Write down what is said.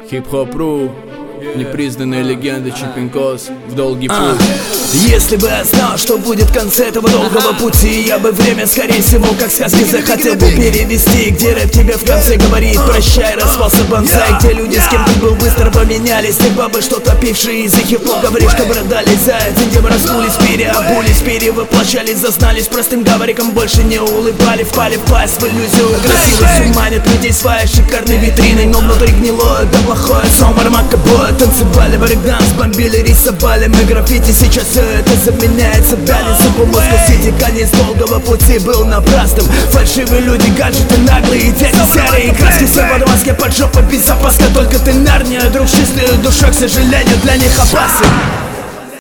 Хип-хоп.ру, непризнанная легенда Чипинкос в долгий путь. Если бы я знал, что будет в конце этого долгого пути, я бы время, скорее всего, как сказки захотел бы перевести. Где рэп тебе в конце говорит: прощай, распался бонсай. Где люди, с кем ты был, быстро поменялись. Те бабы, что-то пившие из-за хип-хоп, говоришь, что продались заяц. Где мы раснулись, переобулись, перевоплощались, зазнались простым говориком, больше не улыбали, впали в пасть в иллюзию. Красивость манит людей своей шикарной витриной, но внутри гнилое, да плохое. Сомар макабоя, танцевали брейкданс, бомбили, рисовали мы граффити. Сейчас это заменяется балансом по Москва-Сити. Конец долгого пути был напрасным. Фальшивые люди, гаджеты наглые, дети серые краски. Все под маске, под жопой безопасно, только ты Нарния. Друг с чистой душой, к сожалению, для них опасен.